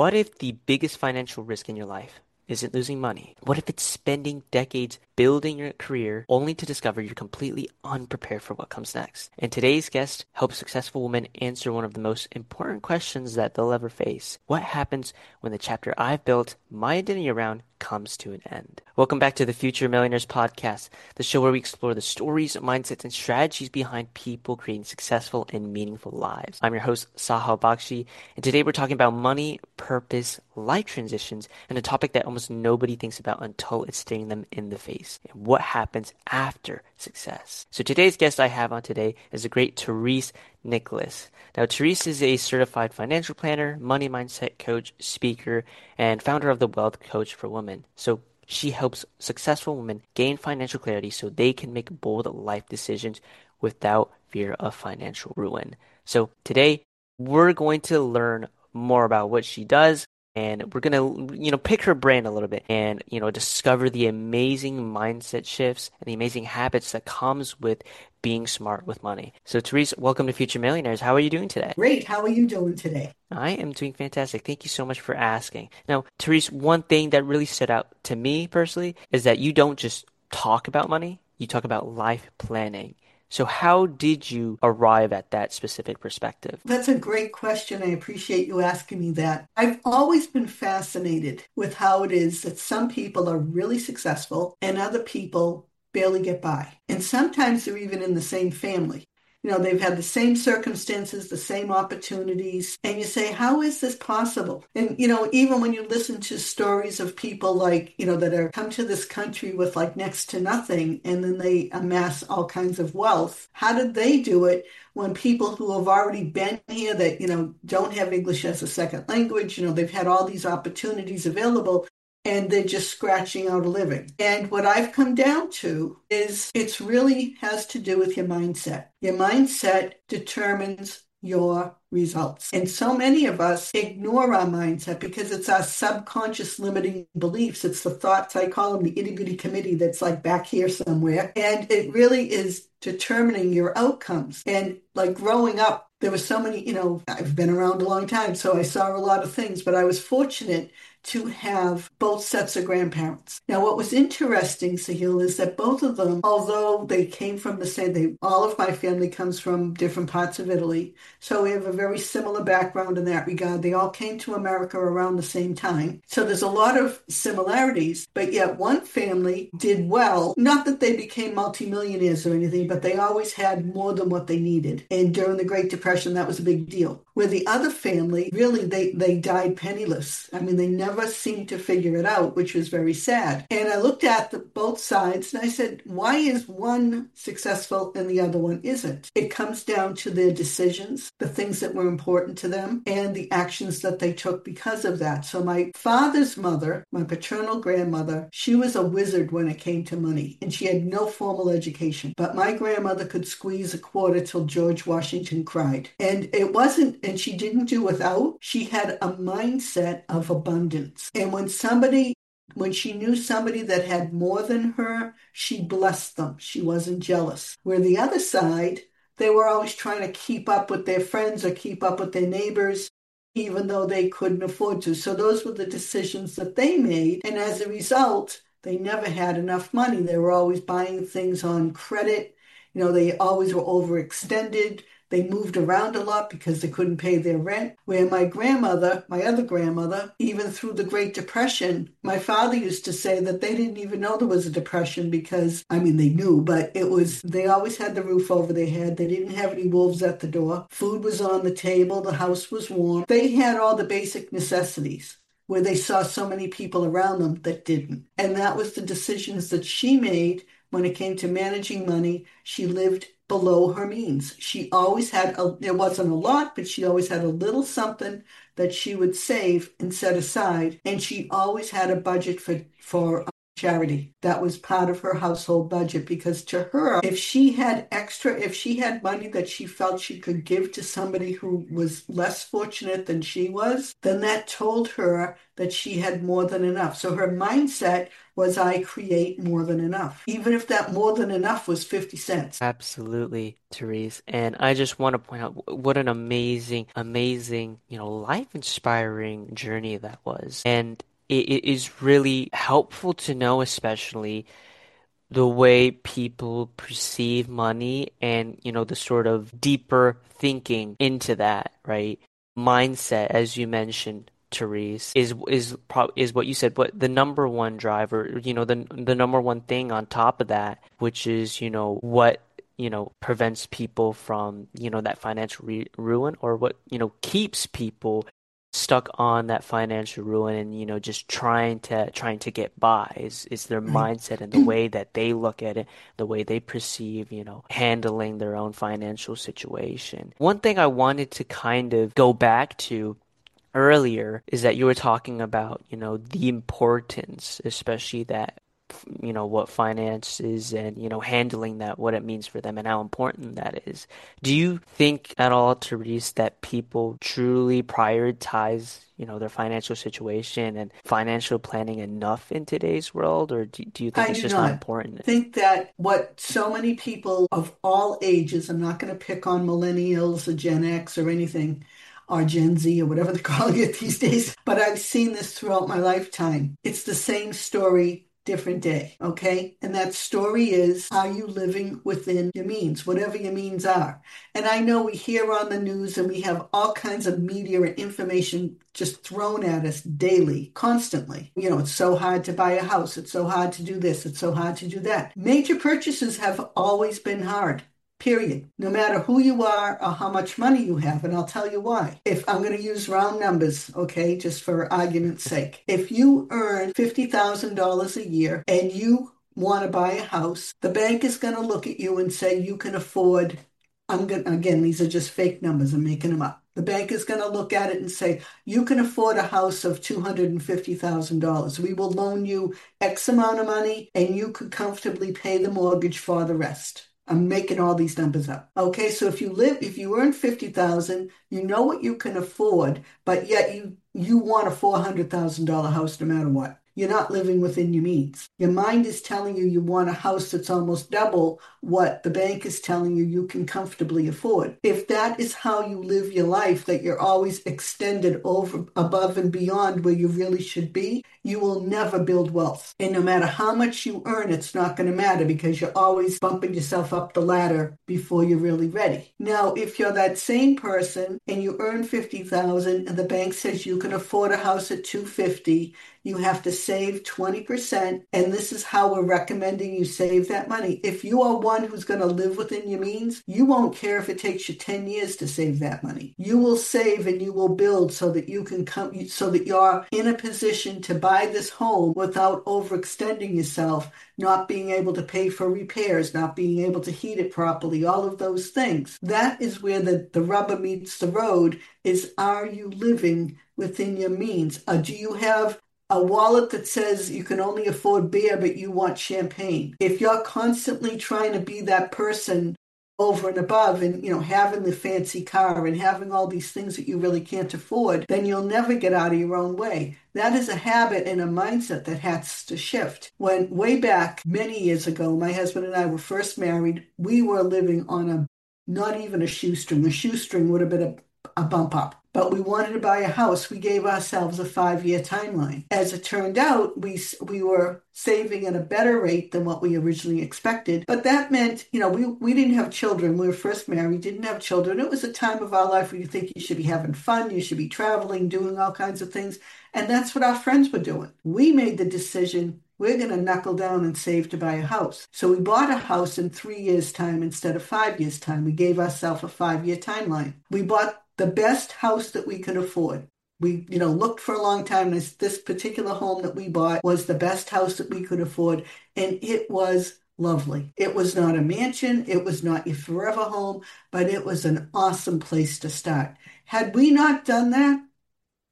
What if the biggest financial risk in your life isn't losing money? What if it's spending decades building your career only to discover you're completely unprepared for what comes next? And today's guest helps successful women answer one of the most important questions that they'll ever face. What happens when the chapter I've built my identity around comes to an end? Welcome back to the Future Millionaires Podcast, the show where we explore the stories, mindsets, and strategies behind people creating successful and meaningful lives. I'm your host, Sahal Bakshi, and today we're talking about money, purpose, life transitions, and a topic that almost nobody thinks about until it's staring them in the face, and what happens after success. So today's guest I have on today is the great Therese Nicholas. Now, Therese is a certified financial planner, money mindset coach, speaker, and founder of the Wealth Coach for Women. So she helps successful women gain financial clarity so they can make bold life decisions without fear of financial ruin. So today we're going to learn more about what she does, and we're going to, pick her brain a little bit and, discover the amazing mindset shifts and the amazing habits that comes with being smart with money. So Therese, welcome to Future Millionaires. How are you doing today? Great. How are you doing today? I am doing fantastic. Thank you so much for asking. Now, Therese, one thing that really stood out to me personally is that you don't just talk about money, you talk about life planning. So how did you arrive at that specific perspective? That's a great question. I appreciate you asking me that. I've always been fascinated with how it is that some people are really successful and other people barely get by. And sometimes they're even in the same family. They've had the same circumstances, the same opportunities, and you say, how is this possible? And, even when you listen to stories of people like, that are come to this country with like next to nothing, and then they amass all kinds of wealth, how did they do it when people who have already been here that, don't have English as a second language, they've had all these opportunities available, and they're just scratching out a living. And what I've come down to is it's really has to do with your mindset. Your mindset determines your results. And so many of us ignore our mindset because it's our subconscious limiting beliefs. It's the thoughts, I call them the itty bitty committee that's like back here somewhere. And it really is determining your outcomes. And like growing up, there were so many, I've been around a long time, so I saw a lot of things, but I was fortunate to have both sets of grandparents. Now, what was interesting, Sahil, is that both of them, although they came from the same, all of my family comes from different parts of Italy, so we have a very similar background in that regard. They all came to America around the same time. So there's a lot of similarities, but yet one family did well. Not that they became multimillionaires or anything, but they always had more than what they needed. And during the Great Depression, that was a big deal. Where the other family, really, they died penniless. I mean, they never seemed to figure it out, which was very sad. And I looked at both sides and I said, why is one successful and the other one isn't? It comes down to their decisions, the things that were important to them, and the actions that they took because of that. So my father's mother, my paternal grandmother, she was a wizard when it came to money, and she had no formal education. But my grandmother could squeeze a quarter till George Washington cried. And it wasn't, and she didn't do without, she had a mindset of abundance. And when she knew somebody that had more than her, she blessed them. She wasn't jealous. Where the other side, they were always trying to keep up with their friends or keep up with their neighbors, even though they couldn't afford to. So those were the decisions that they made. And as a result, they never had enough money. They were always buying things on credit. They always were overextended. They moved around a lot because they couldn't pay their rent. Where my grandmother, my other grandmother, even through the Great Depression, my father used to say that they didn't even know there was a depression because, I mean, they knew, but they always had the roof over their head. They didn't have any wolves at the door. Food was on the table. The house was warm. They had all the basic necessities where they saw so many people around them that didn't. And that was the decisions that she made when it came to managing money. She lived below her means. She always had, there wasn't a lot, but she always had a little something that she would save and set aside. And she always had a budget for charity. That was part of her household budget because to her, if she had extra, if she had money that she felt she could give to somebody who was less fortunate than she was, then that told her that she had more than enough. So her mindset was, I create more than enough, even if that more than enough was 50 cents. Absolutely, Therese. And I just want to point out what an amazing, amazing, life-inspiring journey that was. And it is really helpful to know, especially the way people perceive money and, the sort of deeper thinking into that, right? Mindset, as you mentioned, Therese, is what you said, but the number one driver, the number one thing on top of that, which is, what prevents people from, that financial re ruin, or what, keeps people stuck on that financial ruin and just trying to get by is their Right. mindset and the way that they look at it, the way they perceive handling their own financial situation. One thing I wanted to kind of go back to earlier is that you were talking about the importance, especially that what finance is, and handling that, what it means for them and how important that is. Do you think at all, Therese, that people truly prioritize their financial situation and financial planning enough in today's world, or do you think I it's do just not not important? think that what so many people of all ages, I'm not going to pick on millennials or Gen X or anything, or Gen Z or whatever they're calling it these days, but I've seen this throughout my lifetime. It's the same story, different day, okay? And that story is, are you living within your means, whatever your means are? And I know we hear on the news and we have all kinds of media and information just thrown at us daily, constantly. It's so hard to buy a house. It's so hard to do this. It's so hard to do that. Major purchases have always been hard. Period. No matter who you are or how much money you have. And I'll tell you why. If I'm going to use round numbers, okay, just for argument's sake. If you earn $50,000 a year and you want to buy a house, the bank is going to look at you and say you can afford, again, these are just fake numbers, I'm making them up. The bank is going to look at it and say, you can afford a house of $250,000. We will loan you X amount of money and you could comfortably pay the mortgage for the rest. I'm making all these numbers up. Okay, so if you earn 50,000, you know what you can afford, but yet you want a $400,000 house no matter what. You're not living within your means. Your mind is telling you want a house that's almost double what the bank is telling you can comfortably afford. If that is how you live your life, that you're always extended over, above and beyond where you really should be, you will never build wealth. And no matter how much you earn, it's not going to matter because you're always bumping yourself up the ladder before you're really ready. Now, if you're that same person and you earn 50,000 and the bank says you can afford a house at 250, you have to save 20%, and this is how we're recommending you save that money. If you are one who's going to live within your means, you won't care if it takes you 10 years to save that money. You will save and you will build so that you can come, so that you're in a position to buy this home without overextending yourself, not being able to pay for repairs, not being able to heat it properly, all of those things. That is where the rubber meets the road is, are you living within your means? Do you have a wallet that says you can only afford beer, but you want champagne? If you're constantly trying to be that person over and above and, having the fancy car and having all these things that you really can't afford, then you'll never get out of your own way. That is a habit and a mindset that has to shift. When way back many years ago, my husband and I were first married, we were living on not even a shoestring. A shoestring would have been a bump up. But we wanted to buy a house. We gave ourselves a 5-year timeline. As it turned out, we were saving at a better rate than what we originally expected. But that meant, we didn't have children. We were first married, didn't have children. It was a time of our life where you think you should be having fun, you should be traveling, doing all kinds of things. And that's what our friends were doing. We made the decision, we're going to knuckle down and save to buy a house. So we bought a house in 3 years' time instead of 5 years' time. We gave ourselves a 5-year timeline. We bought the best house that we could afford. We, looked for a long time. This particular home that we bought was the best house that we could afford, and it was lovely. It was not a mansion. It was not your forever home, but it was an awesome place to start. Had we not done that,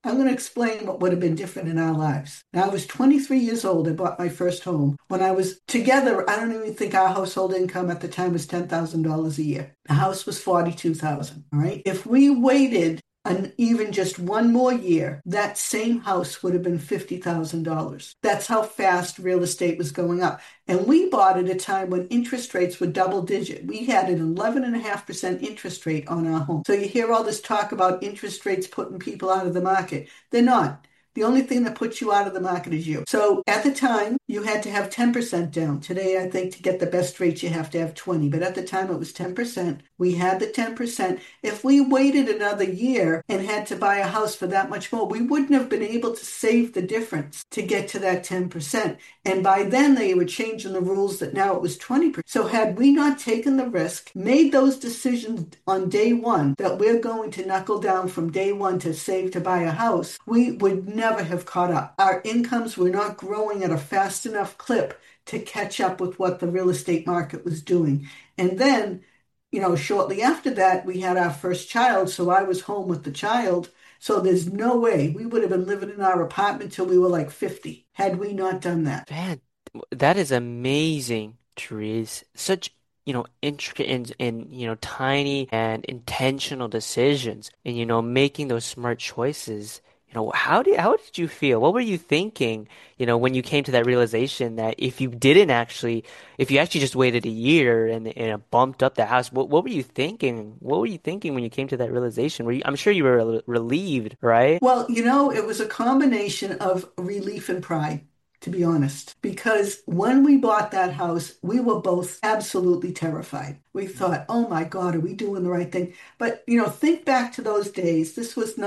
I'm going to explain what would have been different in our lives. Now, I was 23 years old. I bought my first home. When I was together, I don't even think our household income at the time was $10,000 a year. The house was $42,000. All right. If we waited even just one more year, that same house would have been $50,000. That's how fast real estate was going up. And we bought at a time when interest rates were double digit. We had an 11.5% interest rate on our home. So you hear all this talk about interest rates putting people out of the market. They're not. The only thing that puts you out of the market is you. So at the time, you had to have 10% down. Today, I think to get the best rates, you have to have 20. But at the time, it was 10%. We had the 10%. If we waited another year and had to buy a house for that much more, we wouldn't have been able to save the difference to get to that 10%. And by then, they were changing the rules that now it was 20%. So had we not taken the risk, made those decisions on day one that we're going to knuckle down from day one to save to buy a house, we would never have caught up. Our incomes were not growing at a fast enough clip to catch up with what the real estate market was doing. And then, shortly after that, we had our first child. So I was home with the child. So there's no way we would have been living in our apartment till we were like 50 had we not done that. Man, that is amazing, Therese. Such, intricate and tiny and intentional decisions and, making those smart choices. How did you feel? What were you thinking, when you came to that realization that if you actually just waited a year and it bumped up the house, what were you thinking? What were you thinking when you came to that realization? I'm sure you were relieved, right? Well, it was a combination of relief and pride, to be honest, because when we bought that house, we were both absolutely terrified. We thought, oh my God, are we doing the right thing? But, think back to those days. This was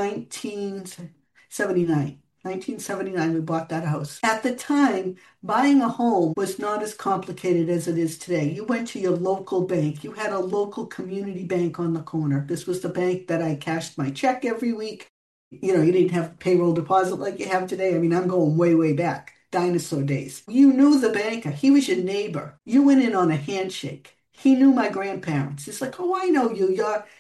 1979. 1979, we bought that house. At the time, buying a home was not as complicated as it is today. You went to your local bank. You had a local community bank on the corner. This was the bank that I cashed my check every week. You didn't have payroll deposit like you have today. I mean, I'm going way, way back, dinosaur days. You knew the banker. He was your neighbor. You went in on a handshake. He knew my grandparents. It's like, oh, I know you.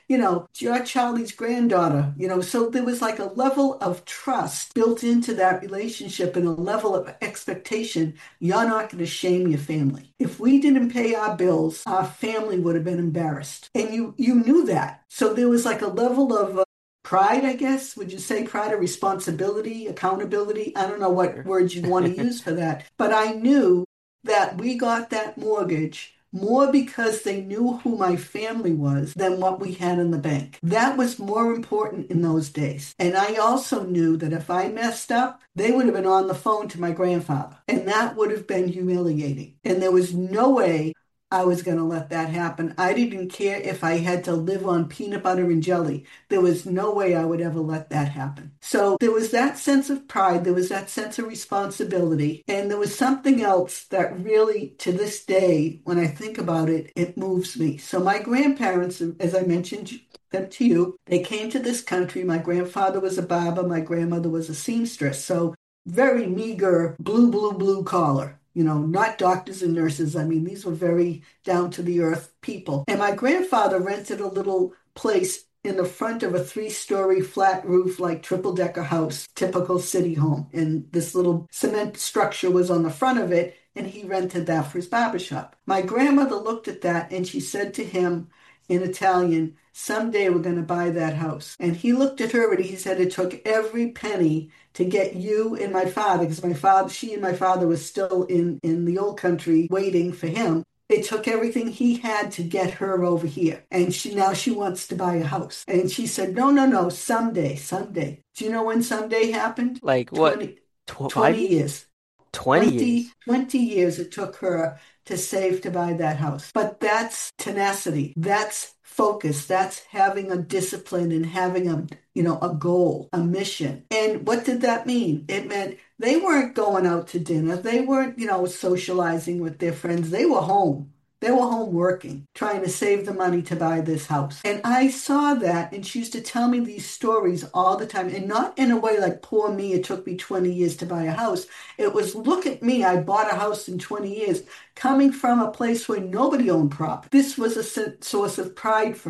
You're Charlie's granddaughter. So there was like a level of trust built into that relationship and a level of expectation. You're not going to shame your family. If we didn't pay our bills, our family would have been embarrassed. And you knew that. So there was like a level of pride, I guess. Would you say pride or responsibility, accountability? I don't know what words you'd want to use for that. But I knew that we got that mortgage more because they knew who my family was than what we had in the bank. That was more important in those days. And I also knew that if I messed up, they would have been on the phone to my grandfather. And that would have been humiliating. And there was no way I was going to let that happen. I didn't care if I had to live on peanut butter and jelly. There was no way I would ever let that happen. So there was that sense of pride. There was that sense of responsibility. And there was something else that really, to this day, when I think about it, it moves me. So my grandparents, as I mentioned them to you, they came to this country. My grandfather was a barber. My grandmother was a seamstress. So very meager, blue collar. Not doctors and nurses. I mean, these were very down to the earth people. And my grandfather rented a little place in the front of a 3-story flat roof, like triple-decker house, typical city home. And this little cement structure was on the front of it, and he rented that for his barbershop. My grandmother looked at that and she said to him in Italian, someday we're going to buy that house. And he looked at her and he said it took every penny to get you and my father, because she and my father was still in the old country waiting for him. It took everything he had to get her over here. And now she wants to buy a house. And she said, no, someday. Do you know when someday happened? Like what? 20, 5 20 years? years. 20 years. 20 years it took her to save to buy that house. But that's tenacity. That's focus. That's having a discipline and having a goal, a mission. And what did that mean? It meant they weren't going out to dinner. They weren't, socializing with their friends. They were home. They were home working, trying to save the money to buy this house. And I saw that, and she used to tell me these stories all the time, and not in a way like, poor me, it took me 20 years to buy a house. It was, look at me, I bought a house in 20 years, coming from a place where nobody owned property. This was a source of pride for her.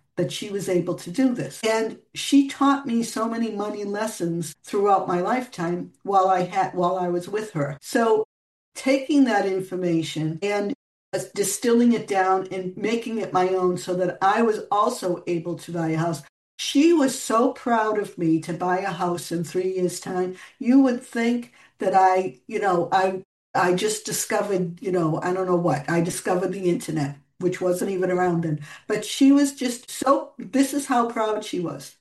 that she was able to do this. And she taught me so many money lessons throughout my lifetime while I was with her. So taking that information and distilling it down and making it my own so that I was also able to buy a house. She was so proud of me to buy a house in 3 years' time. You would think that I just discovered, I don't know what. I discovered the internet, which wasn't even around then. But she was just so, this is how proud she was.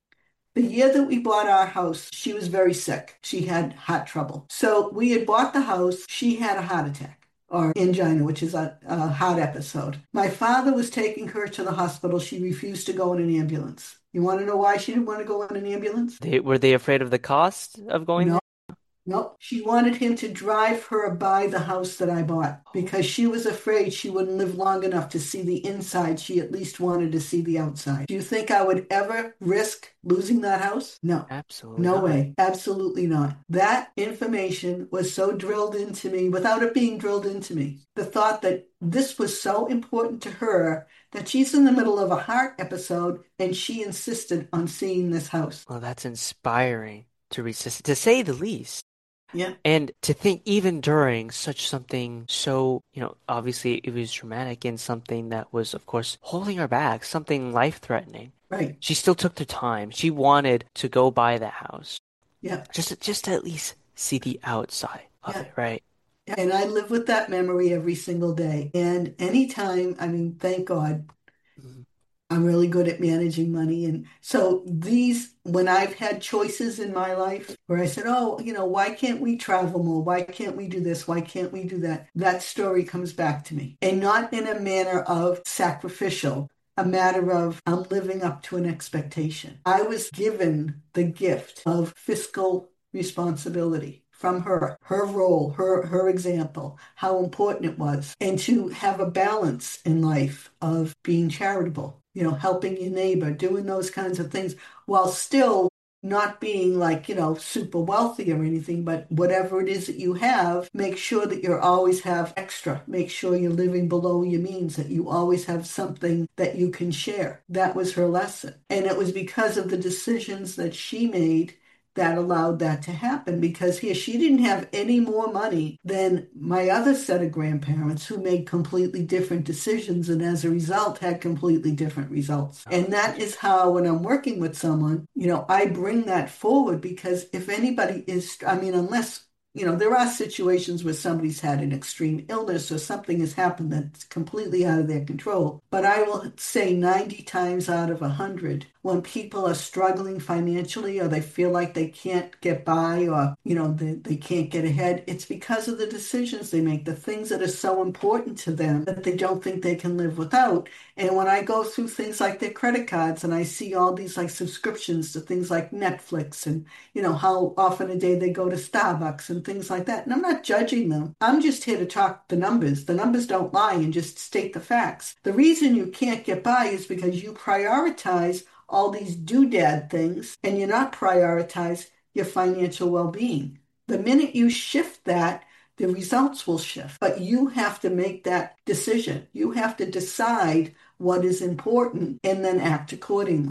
The year that we bought our house, she was very sick. She had heart trouble. So we had bought the house. She had a heart attack or angina, which is a heart episode. My father was taking her to the hospital. She refused to go in an ambulance. You want to know why she didn't want to go in an ambulance? Were they afraid of the cost of going No. there? Nope. She wanted him to drive her by the house that I bought because she was afraid she wouldn't live long enough to see the inside. She at least wanted to see the outside. Do you think I would ever risk losing that house? No. Absolutely No not. way. Absolutely not. That information was so drilled into me without it being drilled into me. The thought that this was so important to her that she's in the middle of a heart episode and she insisted on seeing this house. Well, that's inspiring to resist, to say the least. Yeah, And to think even during such something so, obviously it was traumatic and something that was, of course, holding her back, something life-threatening. right. She still took the time. She wanted to go buy the house, Yeah, just to at least see the outside of yeah. it, right? And I live with that memory every single day. And anytime, I mean, thank God, Mhm. I'm really good at managing money. And so when I've had choices in my life where I said, oh, why can't we travel more? Why can't we do this? Why can't we do that? That story comes back to me. And not in a manner of sacrificial, a matter of I'm living up to an expectation. I was given the gift of fiscal responsibility from her role, her example, how important it was, and to have a balance in life of being charitable, helping your neighbor, doing those kinds of things while still not being like, super wealthy or anything, but whatever it is that you have, make sure that you always have extra. Make sure you're living below your means, that you always have something that you can share. That was her lesson. And it was because of the decisions that she made that allowed that to happen because here she didn't have any more money than my other set of grandparents who made completely different decisions and as a result had completely different results. And that is how when I'm working with someone, I bring that forward because if anybody is, I mean, unless there are situations where somebody's had an extreme illness or something has happened that's completely out of their control. But I will say 90 times out of 100, when people are struggling financially or they feel like they can't get by or, they can't get ahead, it's because of the decisions they make, the things that are so important to them that they don't think they can live without. And when I go through things like their credit cards and I see all these like subscriptions to things like Netflix and how often a day they go to Starbucks and things like that. And I'm not judging them. I'm just here to talk the numbers. The numbers don't lie and just state the facts. The reason you can't get by is because you prioritize all these doodad things and you're not prioritize your financial well-being. The minute you shift that, the results will shift. But you have to make that decision. You have to decide what is important and then act accordingly.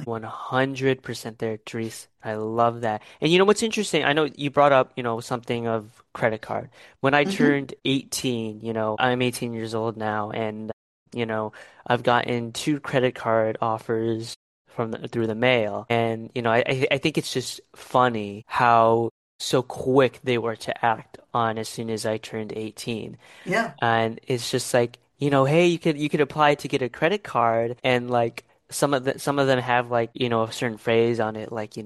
100% there, Therese. I love that. And you know what's interesting? I know you brought up, something of credit card. When I Hmm. turned 18, I'm 18 years old now, and you know, I've gotten two credit card offers through the mail. And I think it's just funny how so quick they were to act on as soon as I turned 18. Yeah, And it's just like, hey, you could apply to get a credit card, and like some of them have like, a certain phrase on it, like,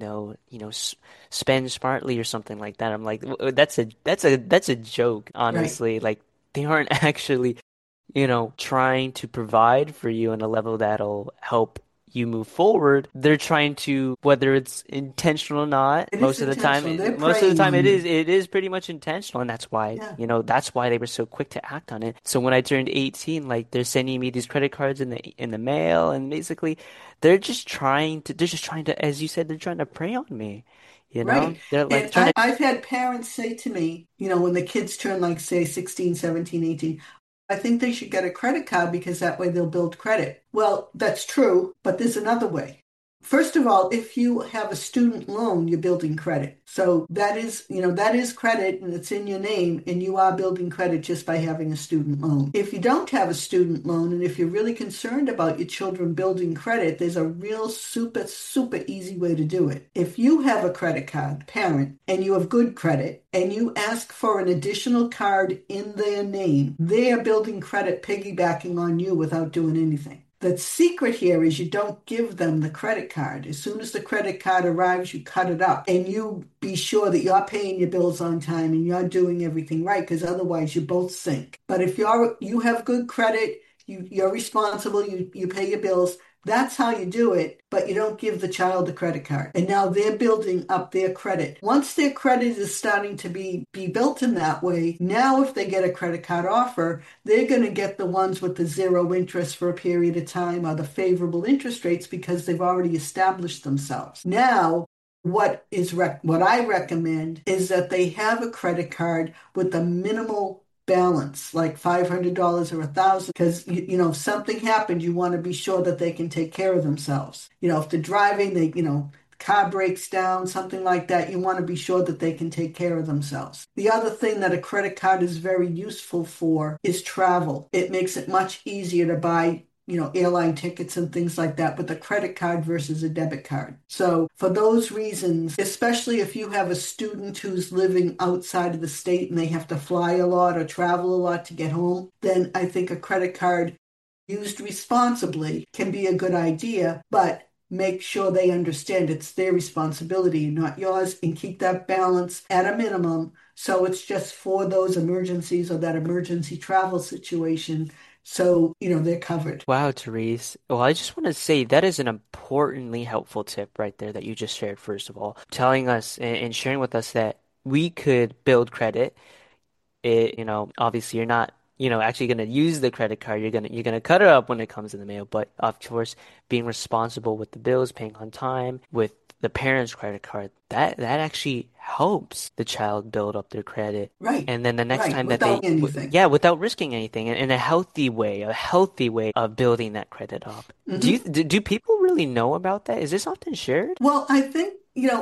spend smartly or something like that. I'm like, that's a joke, right. honestly. Like they aren't actually, trying to provide for you on a level that'll help you move forward. They're trying to, whether it's intentional or not, It is intentional. They're most of the preying time on you. it is pretty much intentional, and Yeah, that's why they were so quick to act on it. So when I turned 18, like they're sending me these credit cards in the mail, and basically they're just trying to, as you said, they're trying to prey on me. right. They're like And trying to. I've had parents say to me, when the kids turn like, say, 16, 17, 18. I think they should get a credit card because that way they'll build credit. Well, that's true, but there's another way. First of all, if you have a student loan, you're building credit. So that is credit and it's in your name and you are building credit just by having a student loan. If you don't have a student loan and if you're really concerned about your children building credit, there's a real super, super easy way to do it. If you have a credit card, parent, and you have good credit and you ask for an additional card in their name, they are building credit piggybacking on you without doing anything. The secret here is you don't give them the credit card. As soon as the credit card arrives, you cut it up and you be sure that you're paying your bills on time and you're doing everything right because otherwise you both sink. But if you have good credit, you're responsible, you pay your bills, that's how you do it, but you don't give the child a credit card. And now they're building up their credit. Once their credit is starting to be built in that way, now if they get a credit card offer, they're going to get the ones with the zero interest for a period of time or the favorable interest rates because they've already established themselves. Now, what I recommend is that they have a credit card with a minimal balance, like $500 or $1,000, because if something happened, you want to be sure that they can take care of themselves. If they're driving, car breaks down, something like that, you want to be sure that they can take care of themselves. The other thing that a credit card is very useful for is travel. It makes it much easier to buy airline tickets and things like that with a credit card versus a debit card. So for those reasons, especially if you have a student who's living outside of the state and they have to fly a lot or travel a lot to get home, then I think a credit card used responsibly can be a good idea, but make sure they understand it's their responsibility, not yours, and keep that balance at a minimum. So it's just for those emergencies or that emergency travel situation. So, they're covered. Wow, Therese. Well, I just want to say that is an importantly helpful tip right there that you just shared, first of all, telling us and sharing with us that we could build credit. Obviously you're not, actually going to use the credit card. You're going to cut it up when it comes in the mail, but of course, being responsible with the bills, paying on time, with the parents' credit card, that actually helps the child build up their credit. Right, And then the next right, time that without anything. yeah, without risking anything, in a healthy way of building that credit up. Mhm. Do people really know about that? Is this often shared? Well, I think,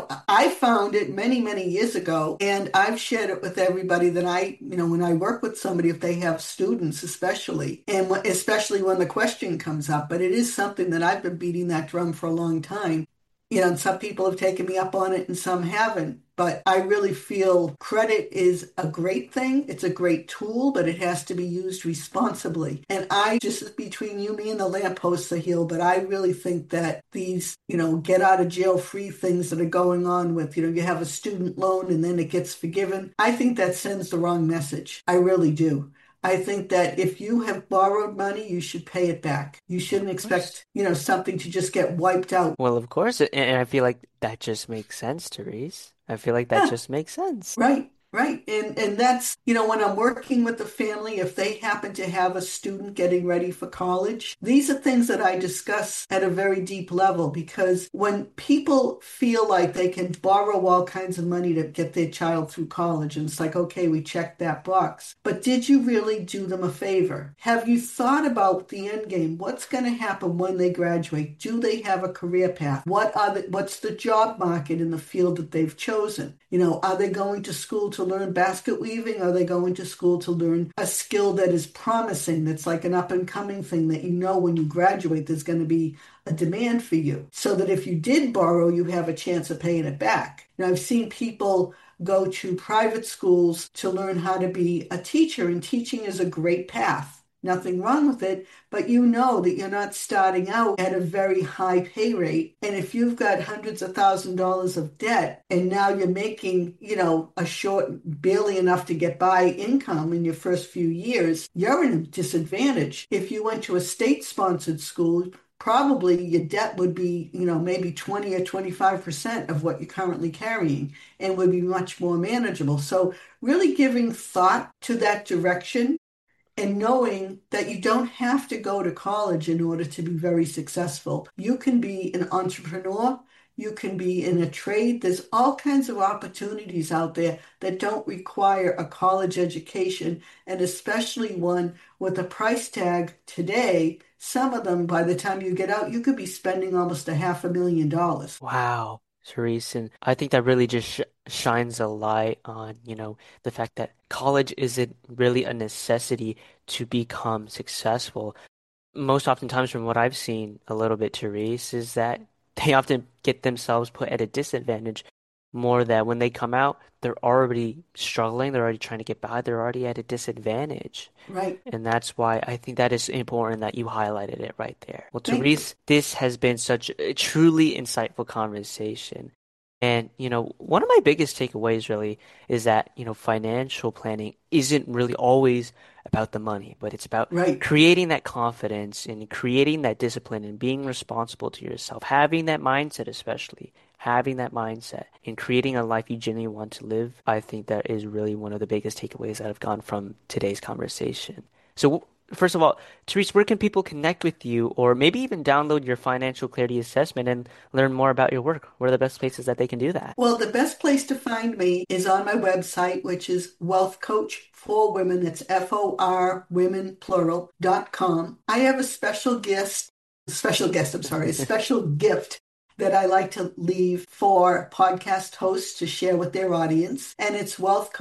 I found it many, many years ago, and I've shared it with everybody that when I work with somebody, if they have students especially, and especially when the question comes up, but it is something that I've been beating that drum for a long time. And some people have taken me up on it and some haven't. But I really feel credit is a great thing. It's a great tool, but it has to be used responsibly. And just between you, me, and the lampposts are here, but I really think that these, get out of jail free things that are going on with, you have a student loan and then it gets forgiven. I think that sends the wrong message. I really do. I think that if you have borrowed money, you should pay it back. You Of shouldn't course. expect, something to just get wiped out. Well, of course, and I feel like that just makes sense, Therese. I feel like that Yeah, just makes sense. right, right. And that's, when I'm working with the family, if they happen to have a student getting ready for college, these are things that I discuss at a very deep level because when people feel like they can borrow all kinds of money to get their child through college, and it's like, okay, we checked that box. But did you really do them a favor? Have you thought about the end game? What's going to happen when they graduate? Do they have a career path? What's the job market in the field that they've chosen? Are they going to school to learn basket weaving? Are they going to school to learn a skill that is promising, that's like an up and coming thing that when you graduate, there's going to be a demand for you? So that if you did borrow, you have a chance of paying it back. I've seen people go to private schools to learn how to be a teacher, and teaching is a great path. Nothing wrong with it, but you know that you're not starting out at a very high pay rate. And if you've got hundreds of $1,000s of debt and now you're making, a short, barely enough to get by income in your first few years, you're in a disadvantage. If you went to a state-sponsored school, probably your debt would be, maybe 20 or 25% of what you're currently carrying and would be much more manageable. So really giving thought to that direction and knowing that you don't have to go to college in order to be very successful. You can be an entrepreneur. You can be in a trade. There's all kinds of opportunities out there that don't require a college education, and especially one with a price tag today. Some of them, by the time you get out, you could be spending almost a $500,000. Wow, Therese, and I think that really just shines a light on, the fact that college isn't really a necessity to become successful. Most oftentimes, from what I've seen a little bit, Therese, is that they often get themselves put at a disadvantage more that when they come out, they're already struggling, they're already trying to get by, they're already at a disadvantage. Right. And that's why I think that is important that you highlighted it right there. Well, Thank you. Therese, this has been such a truly insightful conversation. And, one of my biggest takeaways really is that, financial planning isn't really always about the money, but it's about Right. creating that confidence and creating that discipline and being responsible to yourself, having that mindset, especially having that mindset and creating a life you genuinely want to live. I think that is really one of the biggest takeaways that have gone from today's conversation. So, first of all, Therese, where can people connect with you or maybe even download your financial clarity assessment and learn more about your work? What are the best places that they can do that? Well, the best place to find me is on my website, which is Wealth Coach for Women. That's FOR Women Plural.com. I have a special gift that I like to leave for podcast hosts to share with their audience. And it's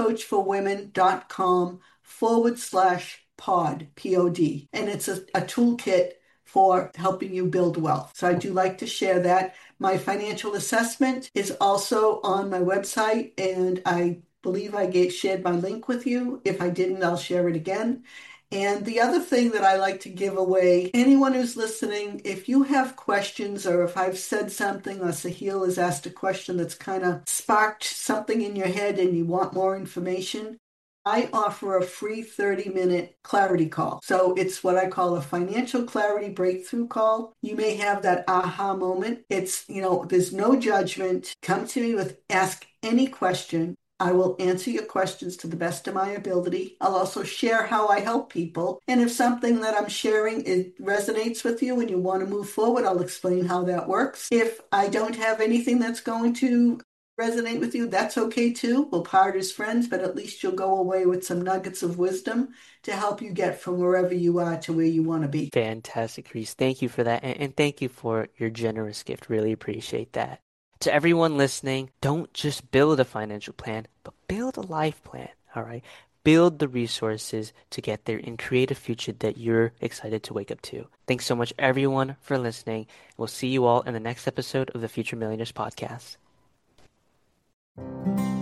wealthcoachforwomen.com/pod, POD. And it's a toolkit for helping you build wealth. So I do like to share that. My financial assessment is also on my website, and I believe I shared my link with you. If I didn't, I'll share it again. And the other thing that I like to give away, anyone who's listening, if you have questions or if I've said something or Sahil has asked a question that's kind of sparked something in your head and you want more information, I offer a free 30-minute clarity call. So it's what I call a financial clarity breakthrough call. You may have that aha moment. There's no judgment. Come to me ask any question. I will answer your questions to the best of my ability. I'll also share how I help people. And if something that I'm sharing resonates with you and you want to move forward, I'll explain how that works. If I don't have anything that's going to resonate with you, that's okay too. We'll part as friends, but at least you'll go away with some nuggets of wisdom to help you get from wherever you are to where you want to be. Fantastic, Reese. Thank you for that. And thank you for your generous gift. Really appreciate that. To everyone listening, don't just build a financial plan, but build a life plan. All right. Build the resources to get there and create a future that you're excited to wake up to. Thanks so much, everyone, for listening. We'll see you all in the next episode of the Future Millionaires Podcast.